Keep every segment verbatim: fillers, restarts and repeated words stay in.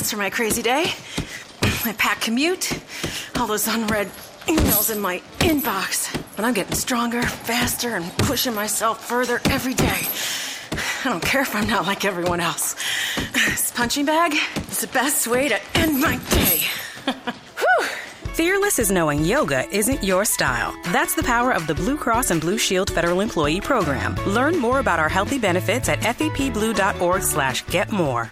plans for my crazy day. My packed commute, all those unread emails in my inbox. But I'm getting stronger, faster, and pushing myself further every day. I don't care if I'm not like everyone else. This punching bag is the best way to end my day. Whew. Fearless is knowing yoga isn't your style. That's the power of the Blue Cross and Blue Shield Federal Employee Program. Learn more about our healthy benefits at fepblue.org slash get more.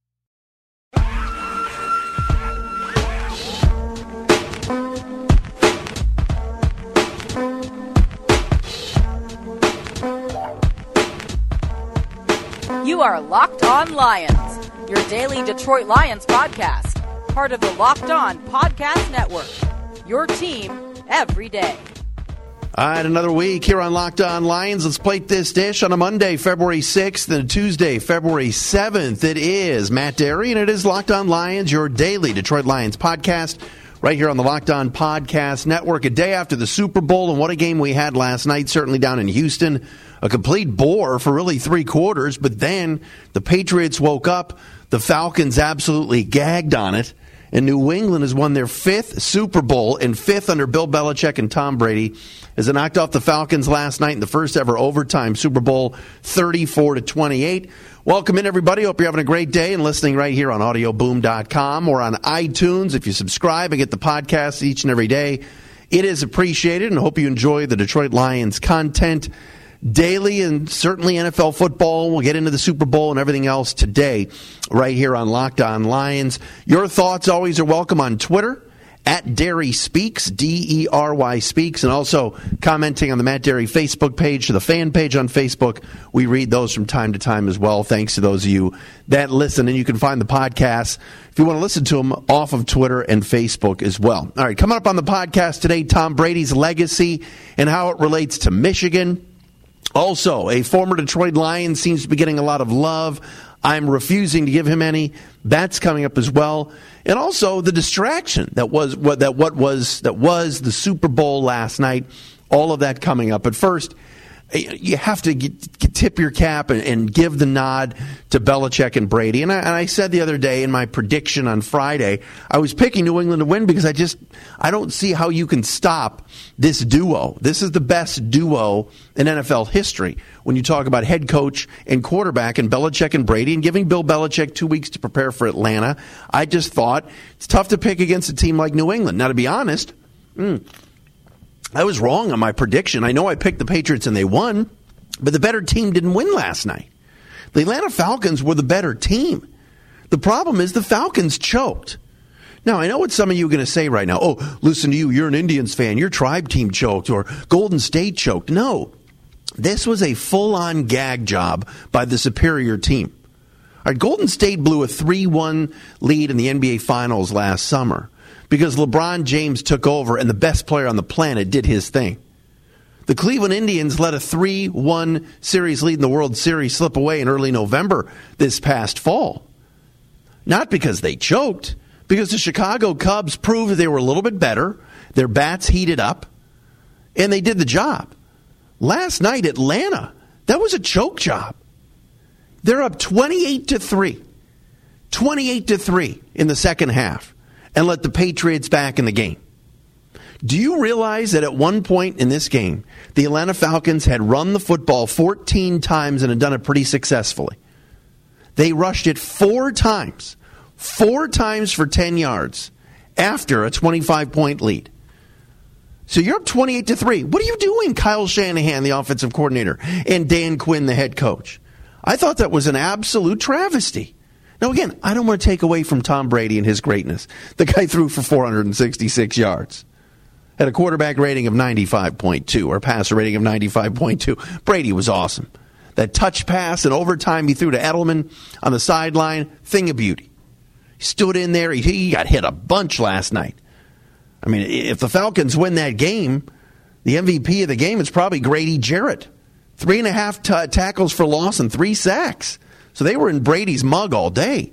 You are Locked On Lions, your daily Detroit Lions podcast. Part of the Locked On Podcast Network, your team every day. All right, another week here on Locked On Lions. Let's plate this dish on a Monday, February sixth, and a Tuesday, February seventh. It is Matt Derry, and it is Locked On Lions, your daily Detroit Lions podcast, right here on the Locked On Podcast Network. A day after the Super Bowl, and what a game we had last night, certainly down in Houston. A complete bore for really three quarters, but then the Patriots woke up. The Falcons absolutely gagged on it. And New England has won their fifth Super Bowl and fifth under Bill Belichick and Tom Brady as they knocked off the Falcons last night in the first ever overtime Super Bowl, thirty-four to twenty-eight. Welcome in, everybody. Hope you're having a great day and listening right here on audio boom dot com or on iTunes. If you subscribe and get the podcast each and every day, it is appreciated, and hope you enjoy the Detroit Lions content daily, and certainly N F L football. We'll get into the Super Bowl and everything else today right here on Locked On Lions. Your thoughts always are welcome on Twitter, at Derry Speaks, D E R Y Speaks, and also commenting on the Matt Derry Facebook page, to the fan page on Facebook. We read those from time to time as well. Thanks to those of you that listen, and you can find the podcasts, if you want to listen to them, off of Twitter and Facebook as well. All right, coming up on the podcast today, Tom Brady's legacy and how it relates to Michigan. Also, a former Detroit Lion seems to be getting a lot of love. I'm refusing to give him any. That's coming up as well. And also the distraction that was what that what was that was the Super Bowl last night. All of that coming up. But first, you have to get, get, tip your cap and, and give the nod to Belichick and Brady. And I, and I said the other day in my prediction on Friday, I was picking New England to win because I just I don't see how you can stop this duo. This is the best duo in N F L history when you talk about head coach and quarterback, and Belichick and Brady, and giving Bill Belichick two weeks to prepare for Atlanta. I just thought it's tough to pick against a team like New England. Now, to be honest, mm, I was wrong on my prediction. I know I picked the Patriots and they won, but the better team didn't win last night. The Atlanta Falcons were the better team. The problem is the Falcons choked. Now, I know what some of you are going to say right now. Oh, listen to you. You're an Indians fan. Your tribe team choked, or Golden State choked. No, this was a full-on gag job by the superior team. All right, Golden State blew a three one lead in the N B A Finals last summer because LeBron James took over and the best player on the planet did his thing. The Cleveland Indians let a three one series lead in the World Series slip away in early November this past fall. Not because they choked, because the Chicago Cubs proved that they were a little bit better, their bats heated up, and they did the job. Last night, Atlanta, that was a choke job. They're up twenty-eight to three. twenty-eight to three in the second half, and let the Patriots back in the game. Do you realize that at one point in this game, the Atlanta Falcons had run the football fourteen times and had done it pretty successfully? They rushed it four times, four times for ten yards after a twenty-five point lead. So you're up twenty-eight to three. What are you doing, Kyle Shanahan, the offensive coordinator, and Dan Quinn, the head coach? I thought that was an absolute travesty. Now, again, I don't want to take away from Tom Brady and his greatness. The guy threw for four hundred sixty-six yards. Had a quarterback rating of ninety-five point two, or a passer rating of ninety-five point two. Brady was awesome. That touch pass in overtime he threw to Edelman on the sideline, thing of beauty. He stood in there. He, he got hit a bunch last night. I mean, if the Falcons win that game, the M V P of the game is probably Grady Jarrett. Three and a half t- tackles for loss and three sacks. So they were in Brady's mug all day.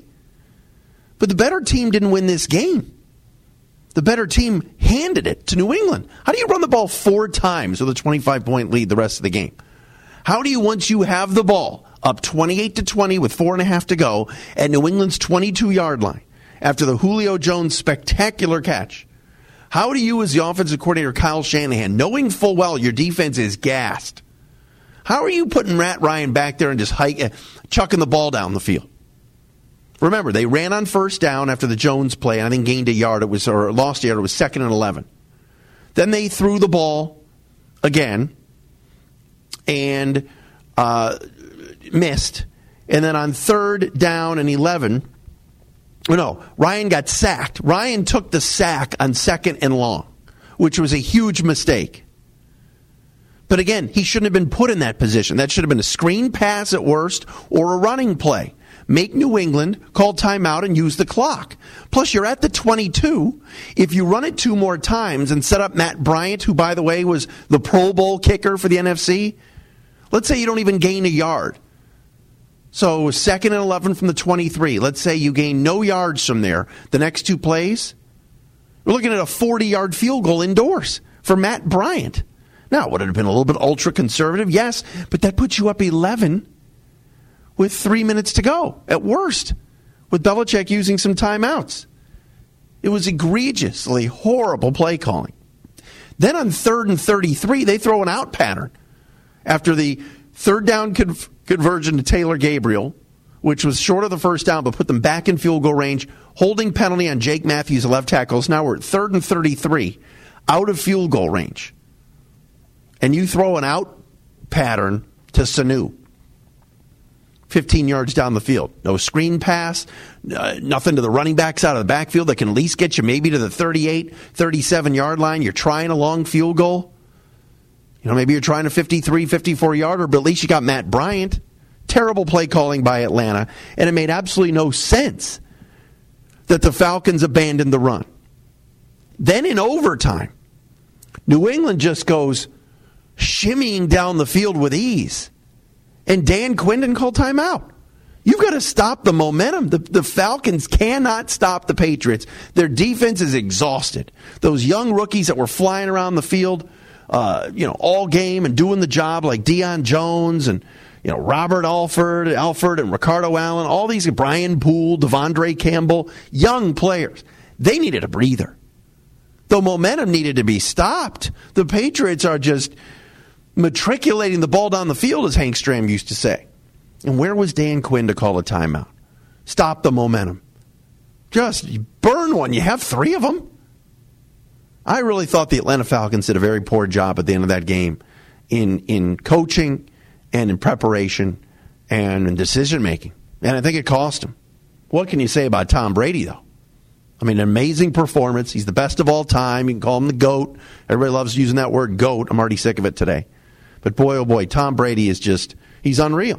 But the better team didn't win this game. The better team handed it to New England. How do you run the ball four times with a twenty-five point lead the rest of the game? How do you, once you have the ball up twenty-eight to twenty with four and a half to go at New England's twenty-two yard line, after the Julio Jones spectacular catch. How do you, as the offensive coordinator, Kyle Shanahan, knowing full well your defense is gassed, how are you putting Matt Ryan back there and just hike, chucking the ball down the field? Remember, they ran on first down after the Jones play, and I think gained a yard. It was or lost a yard. It was second and eleven. Then they threw the ball again and uh, missed. And then on third down and eleven, no, Ryan got sacked. Ryan took the sack on second and long, which was a huge mistake. But again, he shouldn't have been put in that position. That should have been a screen pass at worst or a running play. Make New England call timeout and use the clock. Plus, you're at the twenty-two. If you run it two more times and set up Matt Bryant, who, by the way, was the Pro Bowl kicker for the N F C, let's say you don't even gain a yard. So second and eleven from the twenty-three. Let's say you gain no yards from there. The next two plays, we're looking at a forty-yard field goal indoors for Matt Bryant. Now, would it have been a little bit ultra-conservative? Yes, but that puts you up eleven with three minutes to go, at worst, with Belichick using some timeouts. It was egregiously horrible play calling. Then on third and thirty-three, they throw an out pattern after the third down con- conversion to Taylor Gabriel, which was short of the first down, but put them back in field goal range. Holding penalty on Jake Matthews, left tackles. Now we're at third and thirty-three, out of field goal range. And you throw an out pattern to Sanu, fifteen yards down the field. No screen pass, uh, nothing to the running backs out of the backfield that can at least get you maybe to the thirty-eight, thirty-seven-yard line. You're trying a long field goal. You know, maybe you're trying a fifty-three, fifty-four-yarder, but at least you got Matt Bryant. Terrible play calling by Atlanta, and it made absolutely no sense that the Falcons abandoned the run. Then in overtime, New England just goes shimmying down the field with ease. And Dan Quinn didn't call timeout. You've got to stop the momentum. The, the Falcons cannot stop the Patriots. Their defense is exhausted. Those young rookies that were flying around the field, uh, you know, all game and doing the job, like Deion Jones and, you know, Robert Alford, Alford and Ricardo Allen, all these, Brian Poole, Devondre Campbell, young players. They needed a breather. The momentum needed to be stopped. The Patriots are just matriculating the ball down the field, as Hank Stram used to say. And where was Dan Quinn to call a timeout? Stop the momentum. Just burn one. You have three of them. I really thought the Atlanta Falcons did a very poor job at the end of that game in, in coaching and in preparation and in decision-making. And I think it cost them. What can you say about Tom Brady, though? I mean, an amazing performance. He's the best of all time. You can call him the GOAT. Everybody loves using that word, GOAT. I'm already sick of it today. But boy, oh boy, Tom Brady is just, he's unreal.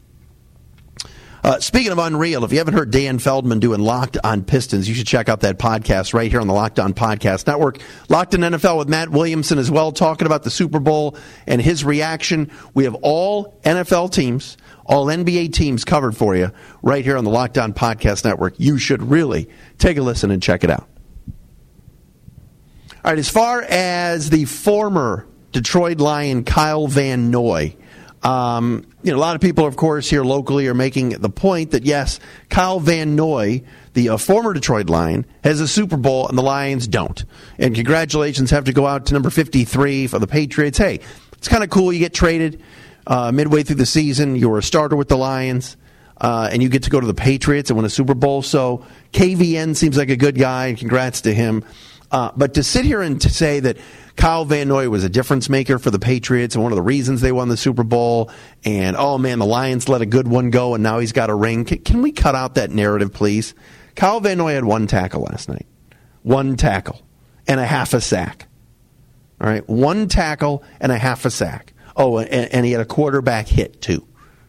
Uh, speaking of unreal, if you haven't heard Dan Feldman doing Locked on Pistons, you should check out that podcast right here on the Locked on Podcast Network. Locked on N F L with Matt Williamson as well, talking about the Super Bowl and his reaction. We have all N F L teams, all N B A teams covered for you right here on the Locked on Podcast Network. You should really take a listen and check it out. All right, as far as the former Detroit Lion Kyle Van Noy, um, you know, a lot of people, of course, here locally are making the point that, yes, Kyle Van Noy, the uh, former Detroit Lion, has a Super Bowl and the Lions don't. And congratulations have to go out to number fifty-three for the Patriots. Hey, it's kind of cool. You get traded uh, midway through the season. You were a starter with the Lions, uh, and you get to go to the Patriots and win a Super Bowl. So K V N seems like a good guy, and congrats to him. Uh, but to sit here and to say that Kyle Van Noy was a difference maker for the Patriots and one of the reasons they won the Super Bowl, and, oh, man, the Lions let a good one go and now he's got a ring. Can, can we cut out that narrative, please? Kyle Van Noy had one tackle last night. One tackle and a half a sack. All right, one tackle and a half a sack. Oh, and, and he had a quarterback hit, too.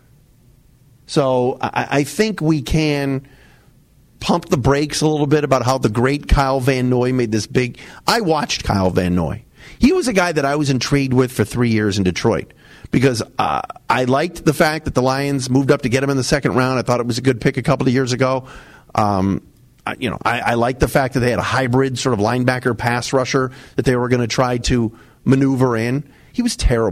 So I, I think we can pump the brakes a little bit about how the great Kyle Van Noy made this big. I watched Kyle Van Noy. He was a guy that I was intrigued with for three years in Detroit because uh, I liked the fact that the Lions moved up to get him in the second round. I thought it was a good pick a couple of years ago. Um, I, you know, I, I liked the fact that they had a hybrid sort of linebacker pass rusher that they were going to try to maneuver in. He was terrible.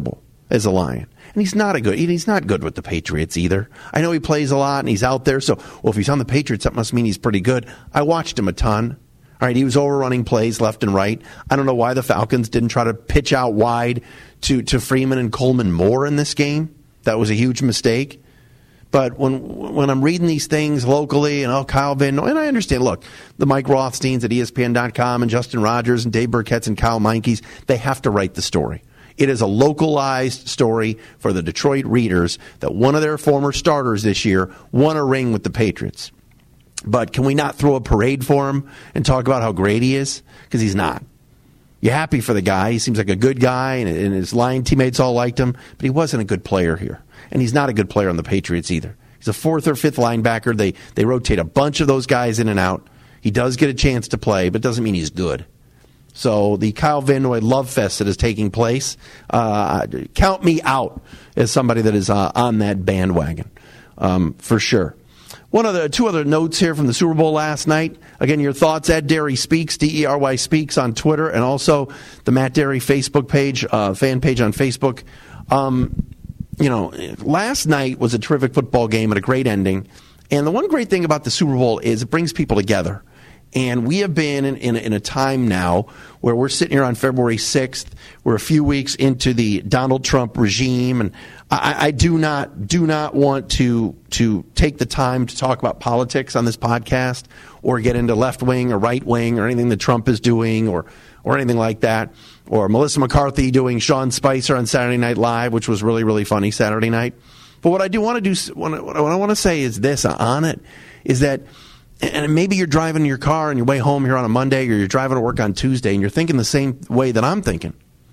as a Lion. And he's not a good. He's not good with the Patriots either. I know he plays a lot and he's out there. So, well, if he's on the Patriots, that must mean he's pretty good. I watched him a ton. All right, he was overrunning plays left and right. I don't know why the Falcons didn't try to pitch out wide to, to Freeman and Coleman more in this game. That was a huge mistake. But when when I'm reading these things locally, and oh, Kyle Van Noy, and I understand, look, the Mike Rothsteins at E S P N dot com and Justin Rogers and Dave Burkett's and Kyle Meinke's, they have to write the story. It is a localized story for the Detroit readers that one of their former starters this year won a ring with the Patriots. But can we not throw a parade for him and talk about how great he is? Because he's not. You're happy for the guy. He seems like a good guy, and, and his Lion teammates all liked him, but he wasn't a good player here. And he's not a good player on the Patriots either. He's a fourth or fifth linebacker. They they rotate a bunch of those guys in and out. He does get a chance to play, but doesn't mean he's good. So the Kyle Van Noy love fest that is taking place, uh, count me out as somebody that is uh, on that bandwagon, um, for sure. One other, two other notes here from the Super Bowl last night. Again, your thoughts at Derry Speaks, D E R Y Speaks on Twitter, and also the Matt Derry Facebook page, uh, fan page on Facebook. Um, you know, last night was a terrific football game and a great ending. And the one great thing about the Super Bowl is it brings people together. And we have been in, in, in a time now where we're sitting here on February sixth. We're a few weeks into the Donald Trump regime, and I, I do not do not want to to take the time to talk about politics on this podcast or get into left wing or right wing or anything that Trump is doing or or anything like that, or Melissa McCarthy doing Sean Spicer on Saturday Night Live, which was really really funny Saturday night. But what I do want to do, what I want to say is this on it is that. And maybe you're driving your car on your way home here on a Monday, or you're driving to work on Tuesday, and you're thinking the same way that I'm thinking.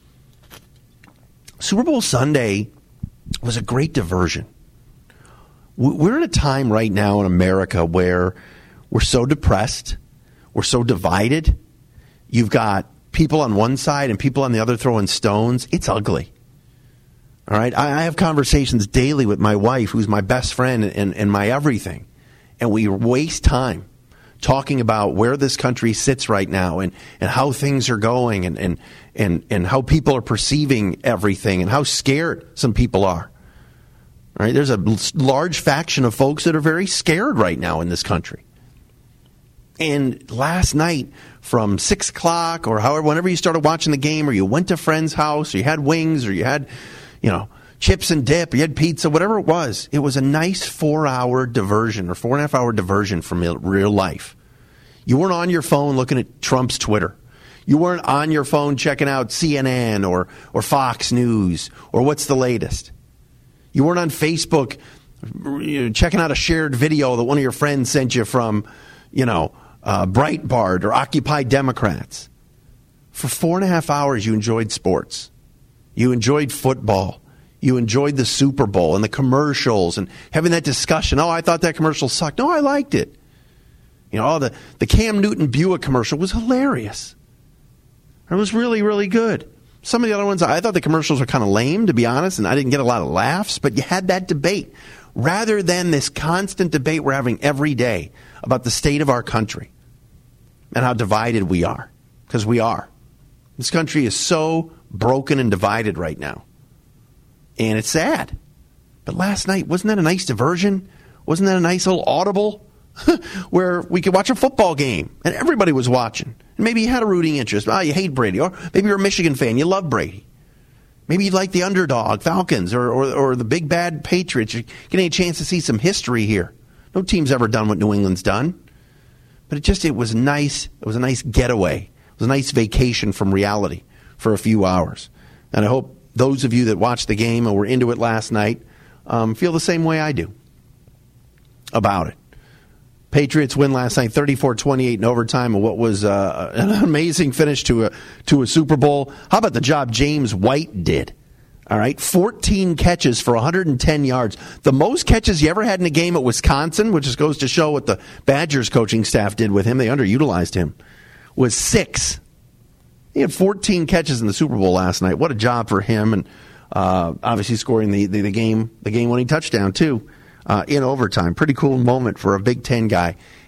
Super Bowl Sunday was a great diversion. We're in a time right now in America where we're so depressed, we're so divided. You've got people on one side and people on the other throwing stones. It's ugly. All right? I have conversations daily with my wife, who's my best friend and, and my everything. And we waste time talking about where this country sits right now and, and how things are going and, and, and, and how people are perceiving everything and how scared some people are. All right? There's a large faction of folks that are very scared right now in this country. And last night from six o'clock or however, whenever you started watching the game or you went to a friend's house or you had wings or you had, you know, chips and dip, you had pizza, whatever it was. It was a nice four-hour diversion or four-and-a-half-hour diversion from real life. You weren't on your phone looking at Trump's Twitter. You weren't on your phone checking out C N N or, or Fox News or what's the latest. You weren't on Facebook you know, checking out a shared video that one of your friends sent you from, you know, uh, Breitbart or Occupy Democrats. For four and a half hours, you enjoyed sports. You enjoyed football. You enjoyed the Super Bowl and the commercials and having that discussion. Oh, I thought that commercial sucked. No, I liked it. You know, oh, the, the Cam Newton Buick commercial was hilarious. It was really, really good. Some of the other ones, I thought the commercials were kind of lame, to be honest, and I didn't get a lot of laughs, but you had that debate. Rather than this constant debate we're having every day about the state of our country and how divided we are, because we are. This country is so broken and divided right now. And it's sad. But last night, wasn't that a nice diversion? Wasn't that a nice little audible where we could watch a football game and everybody was watching? And maybe you had a rooting interest. Oh, you hate Brady. Or maybe you're a Michigan fan. You love Brady. Maybe you like the underdog, Falcons, or, or, or the big bad Patriots. You're getting a chance to see some history here. No team's ever done what New England's done. But it just, it was nice. It was a nice getaway. It was a nice vacation from reality for a few hours. And I hope those of you that watched the game and were into it last night um, feel the same way I do about it. Patriots win last night thirty-four twenty-eight in overtime, and what was uh, an amazing finish to a to a Super Bowl. How about the job James White did? All right, fourteen catches for one hundred ten yards. The most catches you ever had in a game at Wisconsin, which just goes to show what the Badgers coaching staff did with him. They underutilized him. Was six. He had fourteen catches in the Super Bowl last night. What a job for him, and uh, obviously scoring the, the, the game the game winning touchdown too uh, in overtime. Pretty cool moment for a Big Ten guy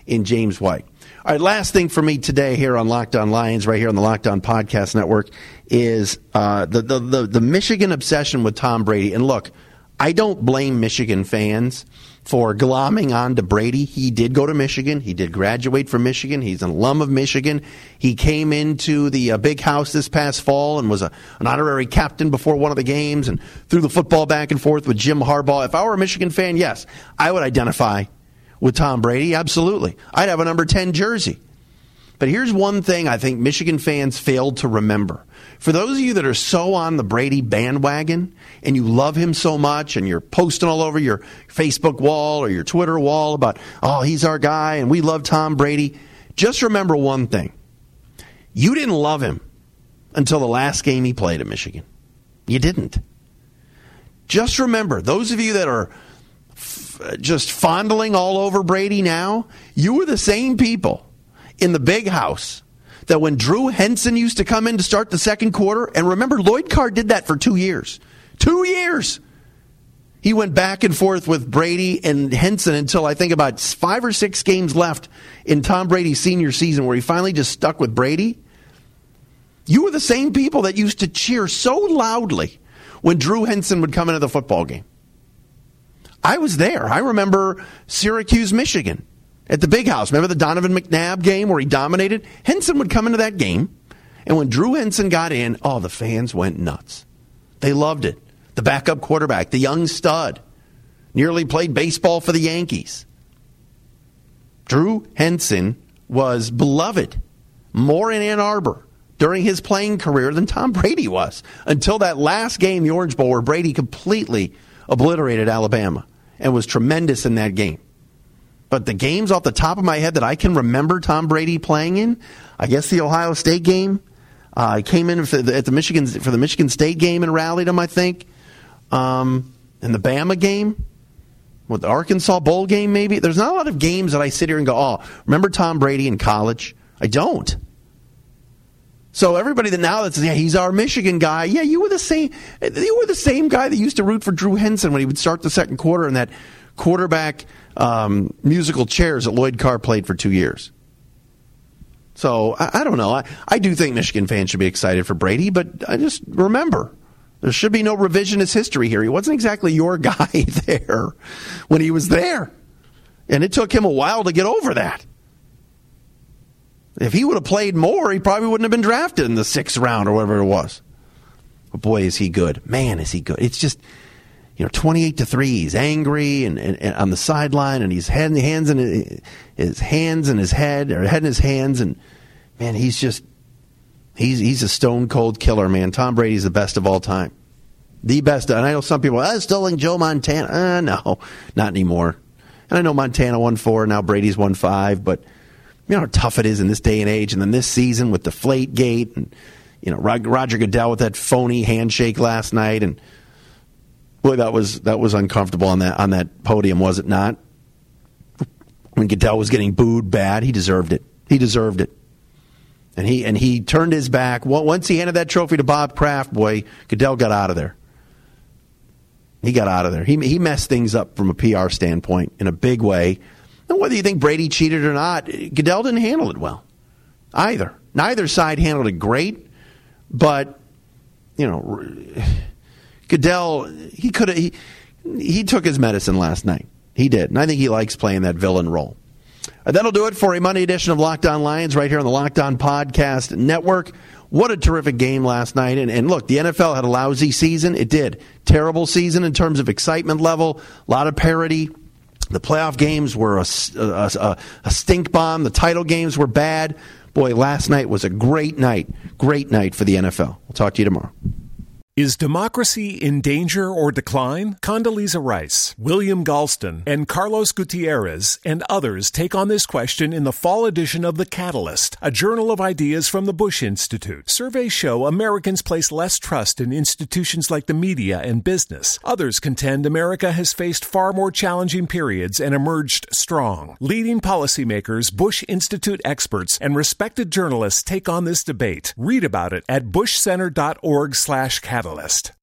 in James White. All right, last thing for me today here on Locked On Lions, right here on the Locked On Podcast Network, is uh, the, the, the, the Michigan obsession with Tom Brady. And look, I don't blame Michigan fans for glomming on to Brady. He did go to Michigan. He did graduate from Michigan. He's an alum of Michigan. He came into the uh, big house this past fall and was a, an honorary captain before one of the games and threw the football back and forth with Jim Harbaugh. If I were a Michigan fan, yes, I would identify with Tom Brady. Absolutely. I'd have a number ten jersey. But here's one thing I think Michigan fans failed to remember. For those of you that are so on the Brady bandwagon and you love him so much and you're posting all over your Facebook wall or your Twitter wall about, oh, he's our guy and we love Tom Brady, just remember one thing. You didn't love him until the last game he played at Michigan. You didn't. Just remember, those of you that are f- just fondling all over Brady now, you were the same people in the big house that when Drew Henson used to come in to start the second quarter, and remember, Lloyd Carr did that for two years. Two years! He went back and forth with Brady and Henson until I think about five or six games left in Tom Brady's senior season where he finally just stuck with Brady. You were the same people that used to cheer so loudly when Drew Henson would come into the football game. I was there. I remember Syracuse, Michigan. At the big house. Remember the Donovan McNabb game where he dominated? Henson would come into that game, and when Drew Henson got in, oh, the fans went nuts. They loved it. The backup quarterback, the young stud, nearly played baseball for the Yankees. Drew Henson was beloved more in Ann Arbor during his playing career than Tom Brady was, until that last game, the Orange Bowl, where Brady completely obliterated Alabama and was tremendous in that game. But the games off the top of my head that I can remember Tom Brady playing in, I guess the Ohio State game. Uh, I came in for the, at the Michigan for the Michigan State game and rallied him, I think. Um, and the Bama game, with the Arkansas Bowl game, maybe. There's not a lot of games that I sit here and go, oh, remember Tom Brady in college? I don't. So everybody that now that says, yeah, he's our Michigan guy. Yeah, you were the same. You were the same guy that used to root for Drew Henson when he would start the second quarter in that quarterback um, musical chairs that Lloyd Carr played for two years. So I, I don't know. I, I do think Michigan fans should be excited for Brady, but I just remember there should be no revisionist history here. He wasn't exactly your guy there when he was there, and it took him a while to get over that. If he would have played more, he probably wouldn't have been drafted in the sixth round or whatever it was. But boy, is he good. Man, is he good. It's just, you know, twenty-eight to three. He's angry and, and, and on the sideline, and he's head, hands in his, his hands in his head, or head in his hands, and man, he's just he's he's a stone cold killer, man. Tom Brady's the best of all time, the best. And I know some people, I'm still like Joe Montana. Uh, no, not anymore. And I know Montana won four, now Brady's won five, but you know how tough it is in this day and age, and then this season with Deflategate, and you know Roger Goodell with that phony handshake last night, and boy, that was that was uncomfortable on that on that podium, was it not? When Goodell was getting booed bad, he deserved it. He deserved it, and he and he turned his back once he handed that trophy to Bob Kraft. Boy, Goodell got out of there. He got out of there. He he messed things up from a P R standpoint in a big way. And whether you think Brady cheated or not, Goodell didn't handle it well either. Neither side handled it great, but you know, Goodell he could have he, he took his medicine last night. He did, and I think he likes playing that villain role. And that'll do it for a Monday edition of Locked On Lions right here on the Locked On Podcast Network. What a terrific game last night. And, and look, the N F L had a lousy season. It did. Terrible season in terms of excitement level, a lot of parity. The playoff games were a, a, a, a stink bomb. The title games were bad. Boy, last night was a great night. Great night for the N F L. We'll talk to you tomorrow. Is democracy in danger or decline? Condoleezza Rice, William Galston, and Carlos Gutierrez and others take on this question in the fall edition of The Catalyst, a journal of ideas from the Bush Institute. Surveys show Americans place less trust in institutions like the media and business. Others contend America has faced far more challenging periods and emerged strong. Leading policymakers, Bush Institute experts, and respected journalists take on this debate. Read about it at bushcenter.org slash catalyst.